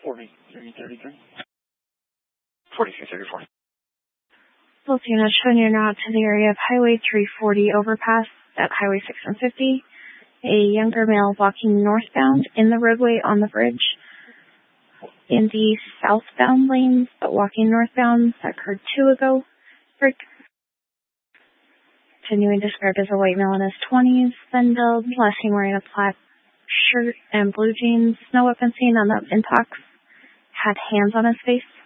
4333. 4334. Both units showing you now to the area of Highway 340 overpass at Highway 650. A younger male walking northbound in the roadway on the bridge. In the southbound lanes, but walking northbound, that occurred 2 ago. Continuing described as a white male in his 20s, thin build, last seen wearing a plaid shirt and blue jeans. No weapon seen on the impacts. Had hands on his face.